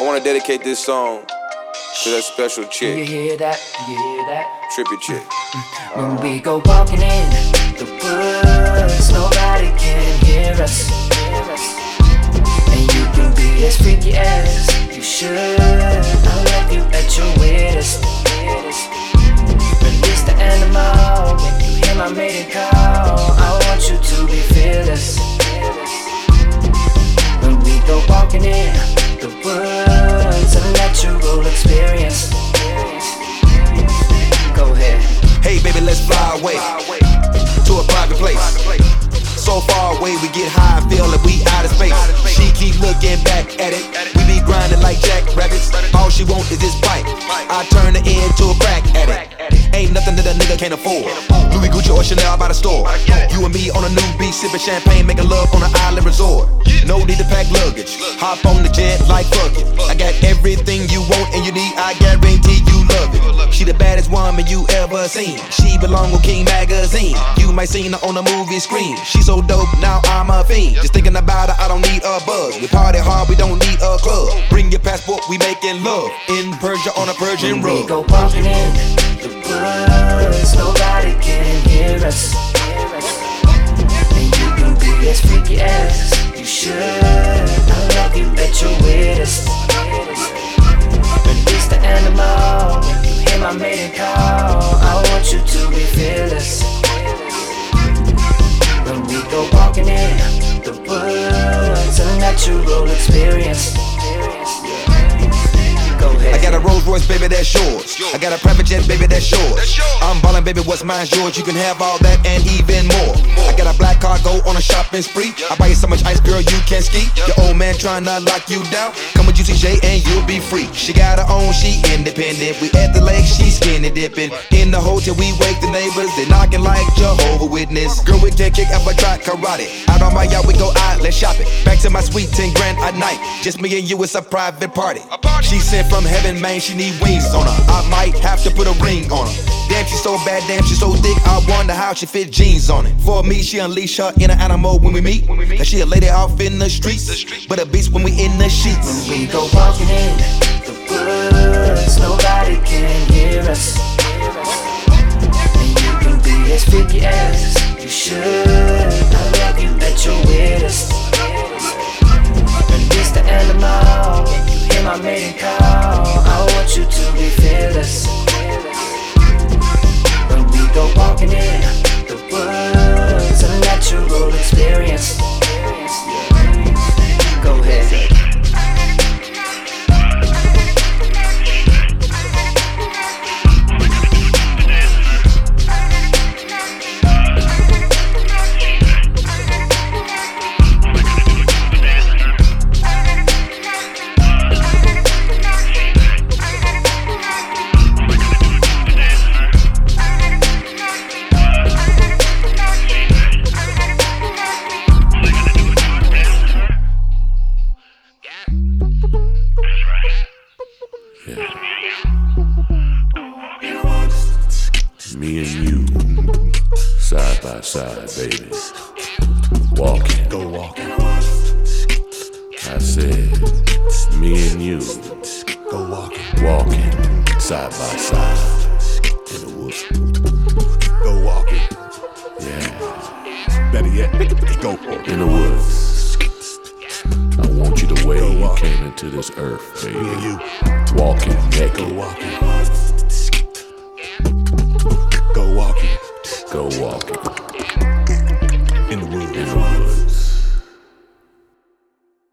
I wanna dedicate this song to that special chick. You hear that? You hear that? Trippy chick. When we go walking in the woods, nobody can hear us. And you can be as freaky as you should. I love you at your weirdest. Release the animal when you hear my maiden call. I want you to be fearless. When we go walking in the woods, a natural experience. Go ahead. Hey baby, let's fly away to a private place. So far away, we get high and feel like we out of space. She keep looking back at it. We be grinding like jackrabbits. All she want is this bite. I turn her into a crack addict. Ain't nothing that a nigga can't afford. Louis, Gucci, or Chanel by the store. You and me on a new beach, sipping champagne, making love on an island resort. No need to pack luggage. Hop on the jet like fuck it. I got everything you want and you need. I guarantee you love it. She the baddest woman you ever seen. She belong with King Magazine. You might seen her on the movie screen. She so dope, now I'm a fiend. Just thinking about her, I don't need a buzz. We party hard, we don't need a club. Bring your passport, we making love in Persia on a Persian rug. We go walking in the woods, nobody can hear us. And you can be as freaky as you should. I love you at your weirdest. Release the animal when you hear my maiden call. I want you to be fearless. When we go walking in the woods, a natural experience. Go ahead. I got a Rolls Royce, baby, that's yours. I got a private jet, baby, that's yours. I'm ballin', baby, what's mine's yours. You can have all that and even more. I got a black car, go on a shopping spree. I buy you so much ice, girl, you can't ski. Your old man tryna lock you down. Come with UCJ and you'll be free. She got her own, she independent. We at the lake, she skinny dipping. In the hotel, we wake the neighbors. They knocking like Jehovah Witness. Girl, we take kick up a try karate. Out on my yacht, we go out, let's shop it. Back to my sweet 10 grand a night. Just me and you, it's a private party. She sent from heaven, man, she need wings on her. I might have to put a ring on her. Damn, she's so bad, damn, she's so thick. I wonder how she fit jeans on it. For me, she unleash her inner animal when we meet. Cause she a lady off in the streets, but a beast when we in the sheets. When we go walking in the woods, nobody can hear us. And you can be as freaky as you should. I love you at your weirdest. Release the animal when you hear my maiden call. I want you to be fearless. When we go walking in the woods, a natural experience. Go ahead. Me and you, side by side, baby. Walking. Go walking. I said, me and you, go walking. Walking, side by side, in the woods. Go walking. Yeah. Better yet, go in the woods. I want you the way you came into this earth, baby. Me and you, walking naked. Go walking. Go walking. Go walking. In the woods. In the woods.